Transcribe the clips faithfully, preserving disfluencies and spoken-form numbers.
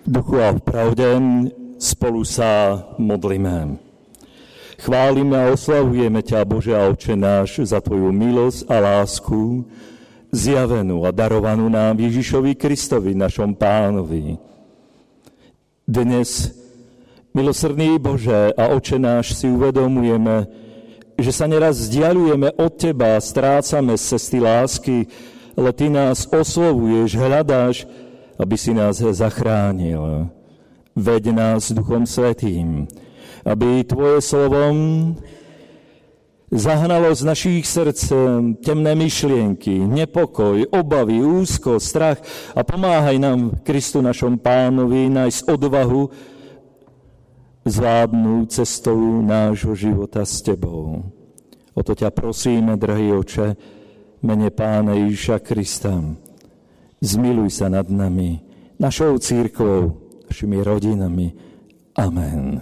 Duchu a v pravde spolu sa modlíme. Chválime a oslavujeme ťa, Bože a Otče náš, za Tvoju milosť a lásku, zjavenú a darovanú nám Ježišovi Kristovi, našom Pánovi. Dnes, milosrdný Bože a Otče náš, si uvedomujeme, že sa neraz vzdialujeme od Teba, strácame z cesty lásky, ale Ty nás oslovuješ, hľadáš, aby si nás zachránil. Veď nás Duchom Svätým, aby Tvoje slovom zahnalo z našich srdc temné myšlienky, nepokoj, obavy, úzko, strach a pomáhaj nám, Kristu našom Pánovi, nájsť odvahu zvládnuť cestou nášho života s Tebou. O to ťa prosíme, drahý Oče, mene Pána Ježiša Krista. Zmiluj sa nad nami, našou cirkvou, našimi rodinami. Amen.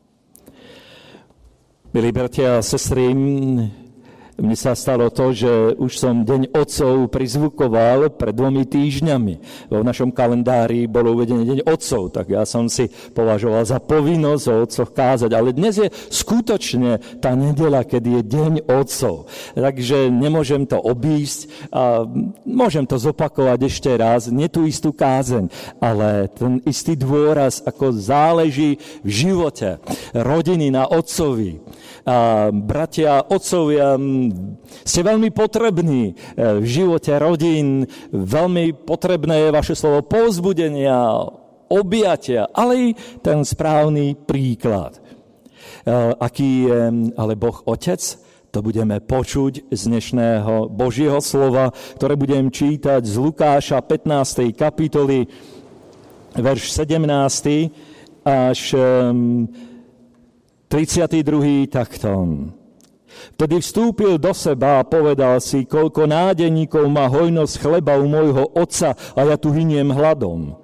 Milí bratia a sestry, mne sa stalo to, že už som Deň otcov prizvukoval pred dvomi týždňami. V našom kalendári bolo uvedený Deň otcov, tak ja som si považoval za povinnosť o otcoch kázať. Ale dnes je skutočne tá nedeľa, kedy je Deň otcov. Takže nemôžem to obísť a môžem to zopakovať ešte raz. Nie tú istú kázeň, ale ten istý dôraz, ako záleží v živote rodiny na otcovi. A bratia, otcovia, ste veľmi potrební v živote rodín, veľmi potrebné je vaše slovo povzbudenia, objatia, ale i ten správny príklad. Aký je ale Boh Otec, to budeme počuť z dnešného Božieho slova, ktoré budem čítať z Lukáša pätnástej kapitoly, verš sedemnásty až tridsiaty druhý takto. Vtedy vstúpil do seba a povedal si, koľko nádeníkov má hojnosť chleba u môjho otca a ja tu hyniem hladom.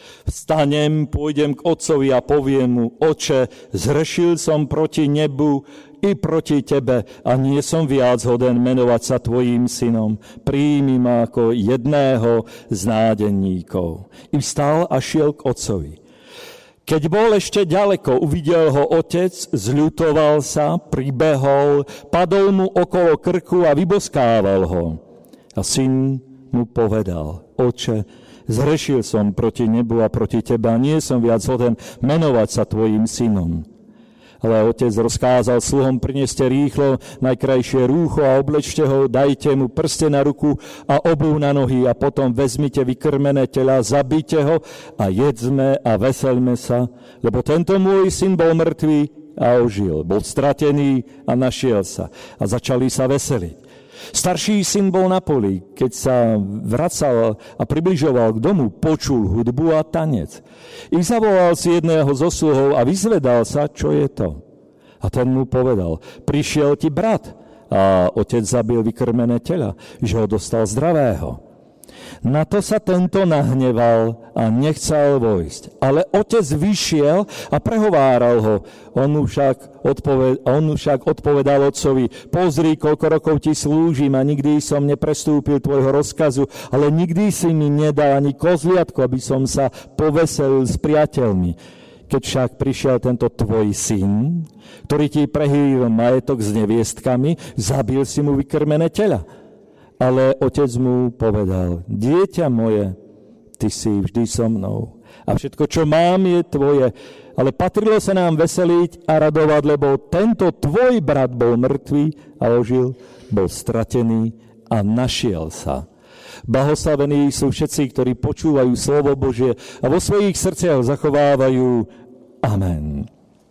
Vstanem, pôjdem k otcovi a poviem mu, Oče, zhrešil som proti nebu i proti tebe a nie som viac hoden menovať sa tvojím synom. Príjmi ma ako jedného z nádeníkov. I vstal a šiel k otcovi. Keď bol ešte ďaleko, uvidel ho otec, zľutoval sa, pribehol, padol mu okolo krku a vyboskával ho. A syn mu povedal, Oče, zhrešil som proti nebu a proti teba, nie som viac hoden menovať sa tvojim synom. Ale otec rozkázal sluhom, prineste rýchlo najkrajšie rúcho a oblečte ho, dajte mu prste na ruku a obuv na nohy a potom vezmite vykrmené tela, zabite ho a jedzme a veselme sa, lebo tento môj syn bol mŕtvý a ožil, bol stratený a našiel sa a začali sa veseliť. Starší syn bol na poli, keď sa vracal a približoval k domu, počul hudbu a tanec. I zavolal si jedného zo sluhov a vyzvedal sa, čo je to. A ten mu povedal, prišiel ti brat a otec zabil vykrmené tela, že ho dostal zdravého. Na to sa tento nahneval a nechcel vojsť. Ale otec vyšiel a prehováral ho. On mu však, odpoved- on mu však odpovedal otcovi, pozri, koľko rokov ti slúžim a nikdy som neprestúpil tvojho rozkazu, ale nikdy si mi nedal ani kozliatko, aby som sa poveselil s priateľmi. Keď však prišiel tento tvoj syn, ktorý ti prehýlil majetok s neviestkami, zabil si mu vykrmené tela. Ale otec mu povedal, dieťa moje, ty si vždy so mnou a všetko, čo mám, je tvoje. Ale patrilo sa nám veseliť a radovať, lebo tento tvoj brat bol mŕtvý a ožil, bol stratený a našiel sa. Blahoslavení sú všetci, ktorí počúvajú slovo Božie a vo svojich srdciach zachovávajú. Amen.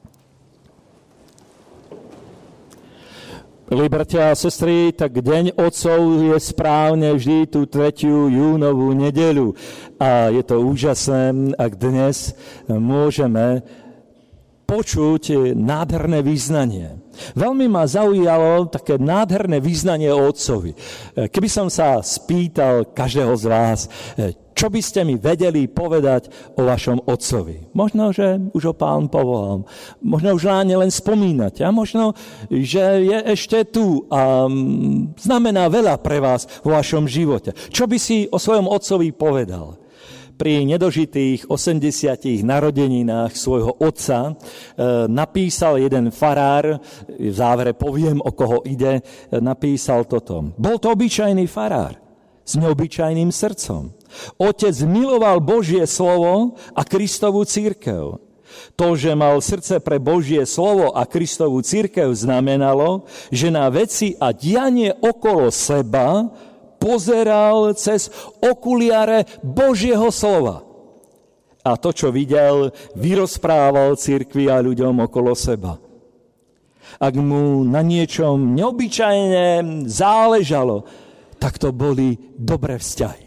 Milí bratia a sestry, tak Deň otcov je správne vždy tú tretiu júnovú nedeľu. A je to úžasné, ak dnes môžeme počuť nádherné vyznanie. Veľmi ma zaujalo také nádherné vyznanie o otcovi. Keby som sa spýtal každého z vás, čo by ste mi vedeli povedať o vašom otcovi? Možno, že už ho Pán povolal. Možno už láne len spomínate. A možno, že je ešte tu a znamená veľa pre vás vo vašom živote. Čo by si o svojom otcovi povedal? pri nedožitých osemdesiatich narodeninách svojho otca e, napísal jeden farár, v závere poviem, o koho ide, e, napísal toto. Bol to obyčajný farár s neobyčajným srdcom. Otec miloval Božie slovo a Kristovu cirkev. To, že mal srdce pre Božie slovo a Kristovu cirkev, znamenalo, že na veci a dianie okolo seba pozeral cez okuliare Božieho slova. A to, čo videl, vyrozprával cirkvi a ľuďom okolo seba. Ak mu na niečom neobyčajne záležalo, tak to boli dobré vzťahy.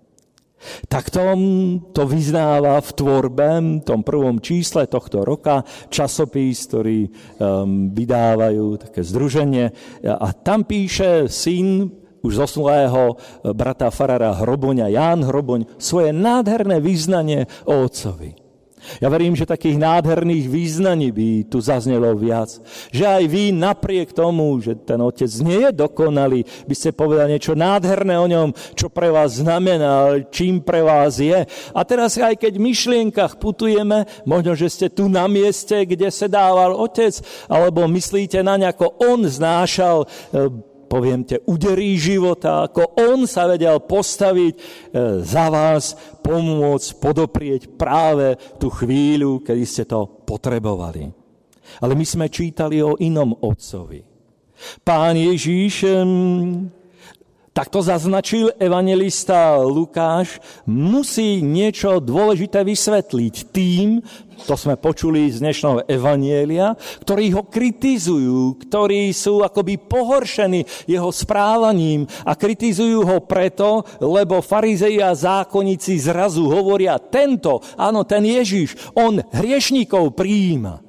Tak to, to vyznáva v tvorbe, v tom prvom čísle tohto roka, časopis, ktorý um, vydávajú, také združenie. A tam píše syn už zosnulého brata farára Hroboňa, Ján Hroboň, svoje nádherné vyznanie o otcovi. Ja verím, že takých nádherných význaní by tu zaznelo viac. Že aj vy napriek tomu, že ten otec nie je dokonalý, by ste povedali niečo nádherné o ňom, čo pre vás znamená, čím pre vás je. A teraz aj keď v myšlienkach putujeme, možno, že ste tu na mieste, kde sedával otec, alebo myslíte na ne, ako on znášal, poviem te, údery života, ako on sa vedel postaviť e, za vás, pomôcť, podoprieť práve tú chvíľu, kedy ste to potrebovali. Ale my sme čítali o inom otcovi. Pán Ježíš, hm, tak to zaznačil evanjelista Lukáš, musí niečo dôležité vysvetliť tým, to sme počuli z dnešného evanjelia, ktorí ho kritizujú, ktorí sú akoby pohoršení jeho správaním a kritizujú ho preto, lebo farizei a zákonníci zrazu hovoria, tento, áno, ten Ježiš, on hriešníkov prijíma.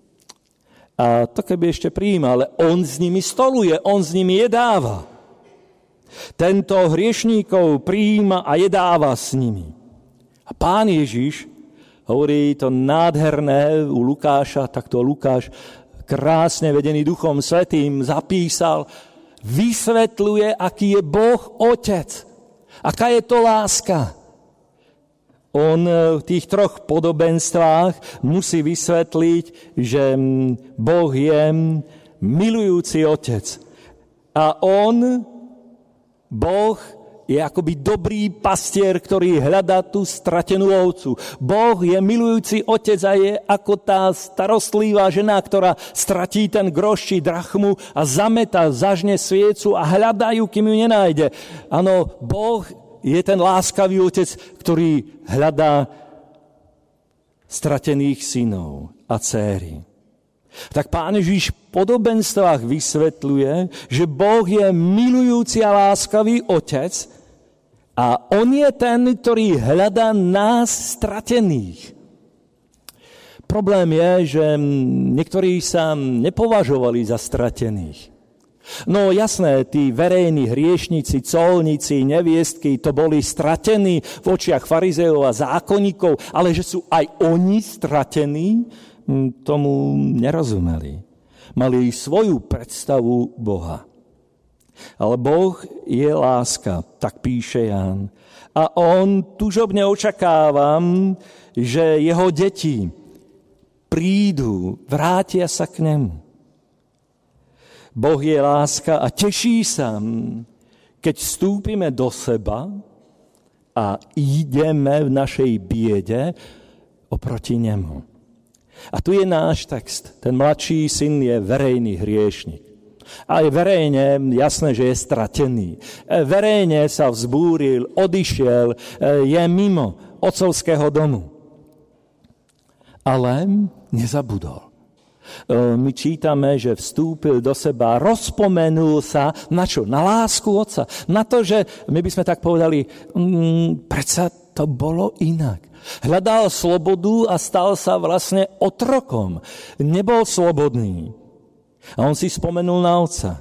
A to keby ešte prijíma, ale on s nimi stoluje, on s nimi jedáva. Tento hriešníkov prijíma a jedáva s nimi. A Pán Ježiš hovorí to nádherné u Lukáša, takto Lukáš krásne vedený Duchom Svätým zapísal, vysvetľuje, aký je Boh Otec. Aká je to láska. On v tých troch podobenstvách musí vysvetliť, že Boh je milujúci Otec. A on, Boh, je akoby dobrý pastier, ktorý hľadá tú stratenú ovcu. Boh je milujúci otec a je ako tá starostlivá žena, ktorá stratí ten groš či drachmu a zametá, zažne sviecu a hľadajú, kým ju nenájde. Áno, Boh je ten láskavý otec, ktorý hľadá stratených synov a dcéry. Tak Pán Ježiš v podobenstvách vysvetľuje, že Boh je milujúci a láskavý otec a on je ten, ktorý hľadá nás stratených. Problém je, že niektorí sa nepovažovali za stratených. No jasné, tí verejní hriešnici, colníci, neviestky, to boli stratení v očiach farizeov a zákonníkov, ale že sú aj oni stratení, tomu nerozumeli. Mali svoju predstavu Boha. Ale Boh je láska, tak píše Ján. A on tužobne očakáva, že jeho deti prídu, vrátia sa k nemu. Boh je láska a teší sa, keď vstúpime do seba a ideme v našej biede oproti nemu. A tu je náš text. Ten mladší syn je verejný hriešnik. A je verejne jasné, že je stratený. Verejne sa vzbúril, odišiel, je mimo otcovského domu. Ale nezabudol. My čítame, že vstúpil do seba, rozpomenul sa na čo? Na lásku otca. Na to, že my by sme tak povedali, mm, predsa to bolo inak. Hľadal slobodu a stal sa vlastne otrokom. Nebol slobodný. A on si spomenul na otca. E,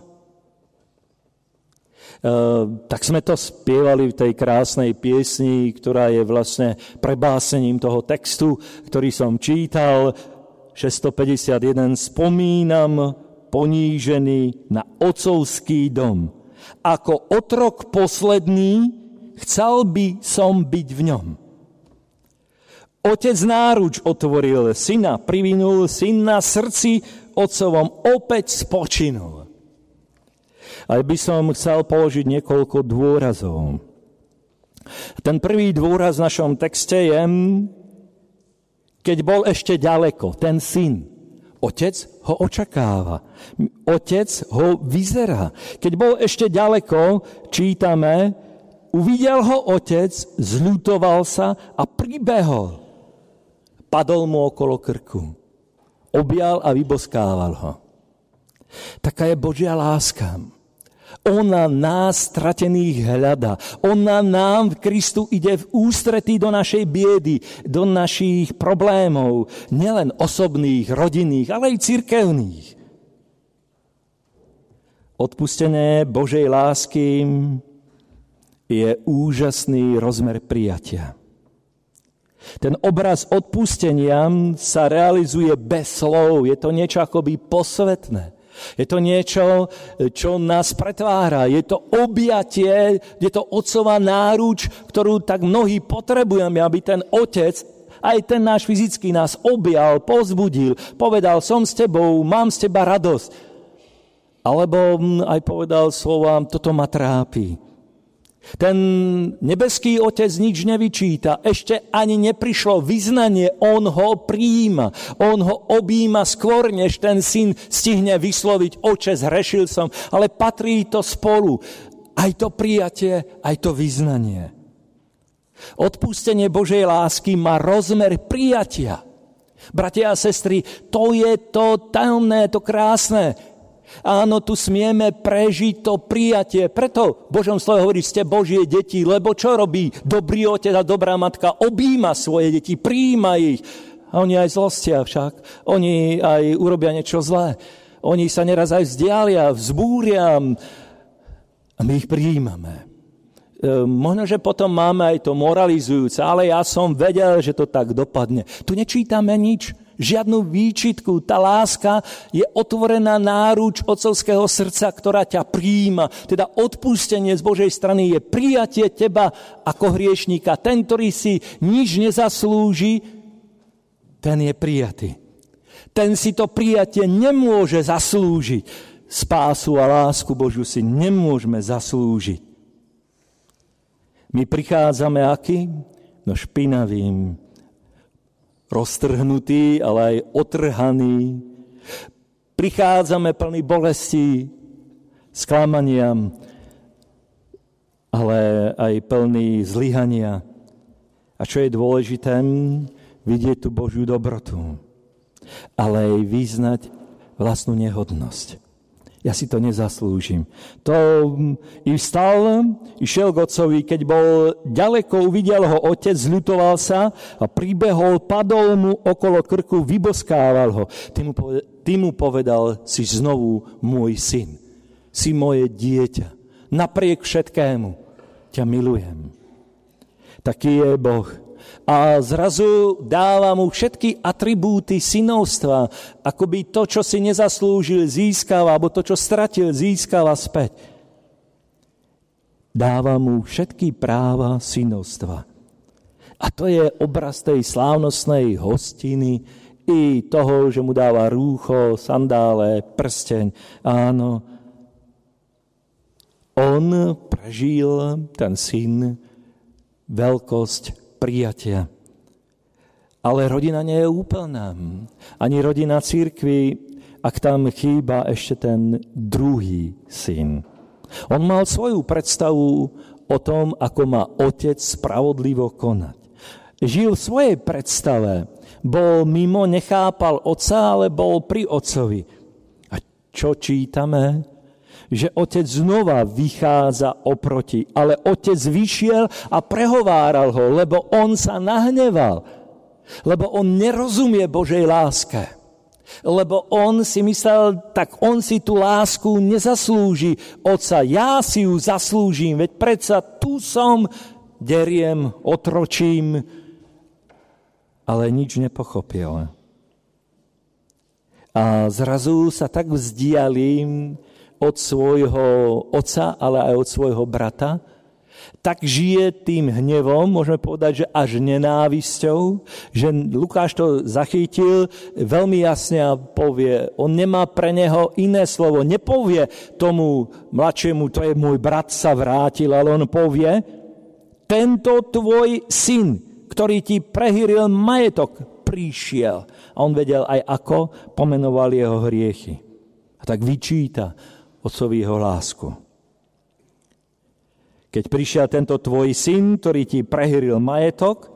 tak sme to spievali v tej krásnej piesni, ktorá je vlastne prebásením toho textu, ktorý som čítal. šesťstopäťdesiatjeden. Spomínam ponížený na otcovský dom. Ako otrok posledný, chcel by som byť v ňom. Otec náruč otvoril syna, privinul, syn na srdci otcovom opäť spočinul. Ale by som chcel položiť niekoľko dôrazov. Ten prvý dôraz v našom texte je, keď bol ešte ďaleko, ten syn. Otec ho očakáva. Otec ho vyzerá. Keď bol ešte ďaleko, čítame, uvidel ho otec, zľutoval sa a pribehol. Padol mu okolo krku. Objal a vyboskával ho. Taká je Božia láska. Ona nás stratených hľadá. Ona nám v Kristu ide v ústretí do našej biedy, do našich problémov. Nielen osobných, rodinných, ale aj cirkevných. Odpustenie Božej lásky je úžasný rozmer prijatia. Ten obraz odpustenia sa realizuje bez slov. Je to niečo akoby posvetné. Je to niečo, čo nás pretvára. Je to objatie, je to otcová náruč, ktorú tak mnohí potrebujeme, aby ten otec, aj ten náš fyzický, nás objal, povzbudil, povedal, som s tebou, mám z teba radosť. Alebo aj povedal slovám, toto ma trápi. Ten nebeský otec nič nevyčíta, ešte ani neprišlo vyznanie, on ho prijíma, on ho objíma skôr, než ten syn stihne vysloviť, oče, zhrešil som, ale patrí to spolu, aj to prijatie, aj to vyznanie. Odpustenie Božej lásky má rozmer prijatia. Bratia a sestry, to je to tajomné, to krásne. Áno, tu smieme prežiť to prijatie. Preto v Božom slove hovorí, ste Božie deti, lebo čo robí dobrý otec a dobrá matka? Objíma svoje deti, prijíma ich. A oni aj zlostia však. Oni aj urobia niečo zlé. Oni sa neraz aj vzdialia, vzbúria a my ich prijímame. E, možno, že potom máme aj to moralizujúce, ale ja som vedel, že to tak dopadne. Tu nečítame nič. Žiadnu výčitku. Tá láska je otvorená náruč otcovského srdca, ktorá ťa prijíma. Teda odpustenie z Božej strany je prijatie teba ako hriešníka. Ten, ktorý si nič nezaslúži, ten je prijatý. Ten si to prijatie nemôže zaslúžiť. Spásu a lásku Božiu si nemôžeme zaslúžiť. My prichádzame aký? No špinavým, roztrhnutý, ale aj otrhaný. Prichádzame plný bolesti, sklamania, ale aj plný zlyhania. A čo je dôležité? Vidieť tú Božiu dobrotu, ale aj vyznať vlastnú nehodnosť. Ja si to nezaslúžim. To i vstal, išiel k otcovi, keď bol ďaleko, uvidel ho otec, zľutoval sa a pribehol, padol mu okolo krku, vyboskával ho. Ty mu povedal, ty mu povedal si znovu môj syn. Si moje dieťa. Napriek všetkému ťa milujem. Taký je Boh. A zrazu dáva mu všetky atribúty synovstva, akoby to, čo si nezaslúžil, získava, alebo to, čo stratil, získava späť. Dáva mu všetky práva synovstva. A to je obraz tej slávnostnej hostiny i toho, že mu dáva rúcho, sandále, prsteň. Áno, on prežil, ten syn, veľkosť prijatia. Ale rodina nie je úplná. Ani rodina cirkvi, ak tam chýba ešte ten druhý syn. On mal svoju predstavu o tom, ako má otec spravodlivo konať. Žil v svojej predstave. Bol mimo, nechápal otca, ale bol pri otcovi. A čo čítame? Že otec znova vychádza oproti, ale otec vyšiel a prehováral ho, lebo on sa nahneval, lebo on nerozumie Božej láske, lebo on si myslel, tak on si tú lásku nezaslúži otca, ja si ju zaslúžim, veď predsa tu som, deriem, otročím, ale nič nepochopil. A zrazu sa tak vzdialím od svojho otca, ale aj od svojho brata. tak žije tým hnevom, môžeme povedať, že až nenávisťou, že Lukáš to zachytil veľmi jasne a povie, on nemá pre neho iné slovo, nepovie tomu mladšiemu, to je môj brat sa vrátil, ale on povie, tento tvoj syn, ktorý ti prehýril majetok, prišiel. A on vedel aj ako, pomenoval jeho hriechy. A tak vyčíta otcovi jeho lásku. Keď prišiel tento tvoj syn, ktorý ti prehýril majetok,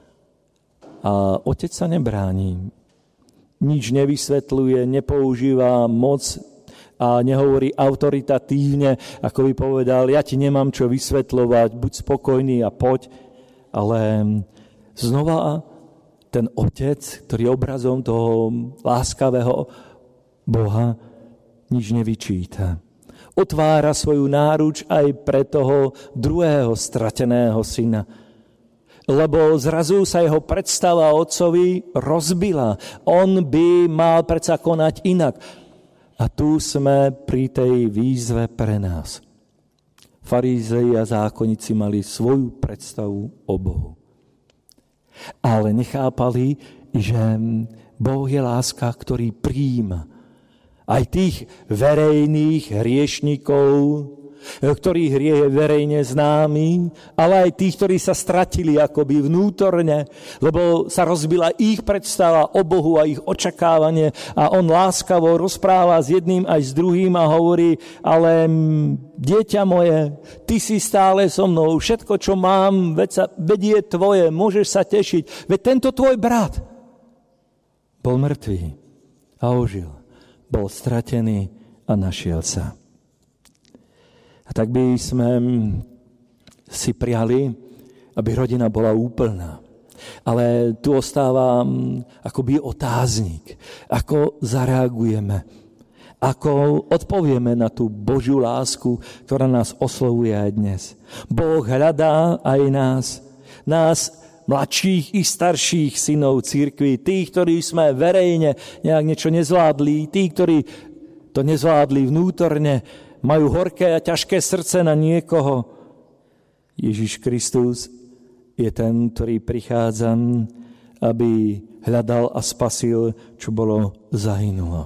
a otec sa nebráni. Nič nevysvetľuje, nepoužíva moc a nehovorí autoritatívne, ako by povedal, ja ti nemám čo vysvetľovať, buď spokojný a poď. Ale znova ten otec, ktorý je obrazom toho láskavého Boha, nič nevyčíta. Otvára svoju náruč aj pre toho druhého strateného syna. Lebo zrazu sa jeho predstava otcovi rozbila. On by mal predsa konať inak. A tu sme pri tej výzve pre nás. Farizei a zákonníci mali svoju predstavu o Bohu. Ale nechápali, že Boh je láska, ktorý prijíma aj tých verejných hriešnikov, ktorých hriech je verejne známy, ale aj tých, ktorí sa stratili akoby vnútorne, lebo sa rozbila ich predstava o Bohu a ich očakávanie a on láskavo rozpráva s jedným aj s druhým a hovorí, ale dieťa moje, ty si stále so mnou, všetko, čo mám, veď, sa, veď je tvoje, môžeš sa tešiť, veď tento tvoj brat bol mŕtvý a ožil, bol stratený a našiel sa. A tak by sme si priali, aby rodina bola úplná. Ale tu ostáva akoby otáznik. Ako zareagujeme? Ako odpovieme na tú Božiu lásku, ktorá nás oslovuje aj dnes? Boh hľadá aj nás. Nás, mladších i starších synov cirkvi. Tých, ktorí sme verejne nejak niečo nezvládli. Tí, ktorí to nezvládli vnútorne, majú horké a ťažké srdce na niekoho. Ježiš Kristus je ten, ktorý prichádza, aby hľadal a spasil, čo bolo zahynulo.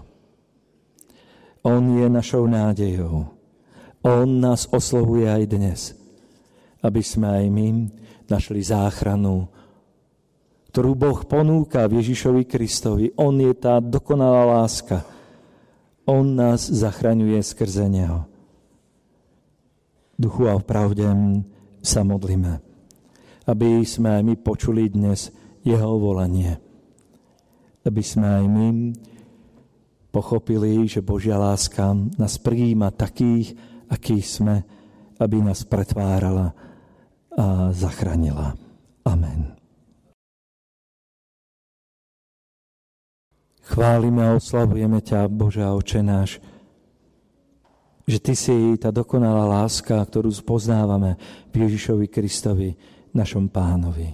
On je našou nádejou. On nás oslovuje aj dnes, aby sme aj my našli záchranu, ktorú Boh ponúka v Ježišovi Kristovi. On je tá dokonalá láska. On nás zachraňuje skrze Neho. Duchu a v pravde sa modlíme, aby sme aj my počuli dnes Jeho volanie. Aby sme aj my pochopili, že Božia láska nás prijíma takých, akí sme, aby nás pretvárala a zachránila. Amen. Chválime a oslavujeme ťa, Bože a Oče náš, že Ty si tá dokonalá láska, ktorú spoznávame v Ježišovi Kristovi, našom Pánovi.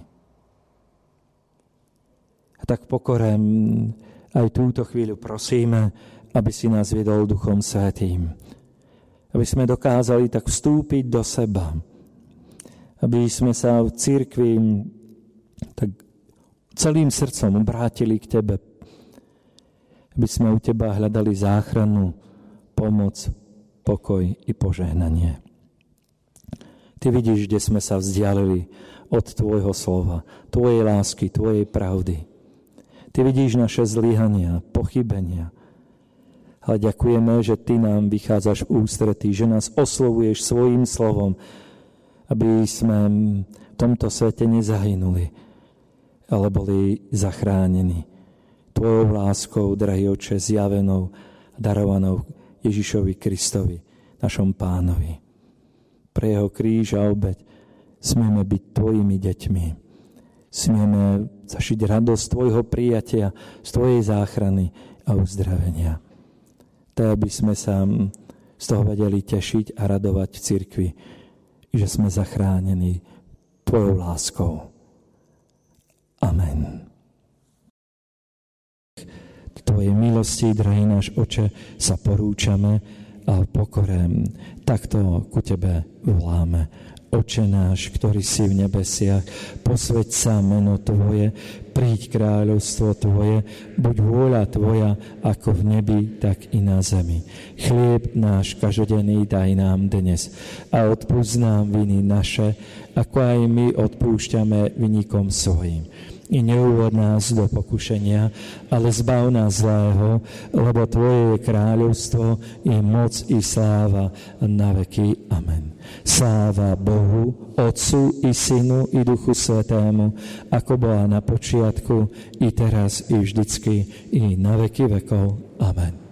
A tak pokorem aj túto chvíľu prosíme, aby si nás viedol Duchom Svätým. Aby sme dokázali tak vstúpiť do seba. Aby sme sa v cirkvi tak celým srdcom obrátili k Tebe. Aby sme u Teba hľadali záchranu, pomoc, pokoj i požehnanie. Ty vidíš, kde sme sa vzdialili od Tvojho slova, Tvojej lásky, Tvojej pravdy. Ty vidíš naše zlyhania, pochybenia. Ale ďakujeme, že Ty nám vychádzaš v ústretí, že nás oslovuješ svojím slovom, aby sme v tomto svete nezahynuli, ale boli zachránení Tvojou láskou, drahý Oče, zjavenou, darovanou Ježišovi Kristovi, našom Pánovi. Pre Jeho kríž a obeť smieme byť Tvojimi deťmi. Smieme zažiť radosť Tvojho prijatia, z Tvojej záchrany a uzdravenia. Tak, aby sme sa z toho vedeli tešiť a radovať v cirkvi, že sme zachránení Tvojou láskou. Amen. Tvojej milosti, drahý náš Oče, sa porúčame a v pokore takto ku Tebe voláme. Oče náš, ktorý si v nebesiach, posväť sa meno Tvoje, príď kráľovstvo Tvoje, buď vôľa Tvoja, ako v nebi, tak i na zemi. Chlieb náš každodenný daj nám dnes a odpúsť nám viny naše, ako aj my odpúšťame vinníkom svojim. I neuvod nás do pokušenia, ale zbav nás zlého, lebo Tvoje je kráľovstvo, i moc, i sláva na veky. Amen. Sláva Bohu, Otcu, i Synu, i Duchu Svätému, ako bola na počiatku, i teraz, i vždycky, i na veky vekov. Amen.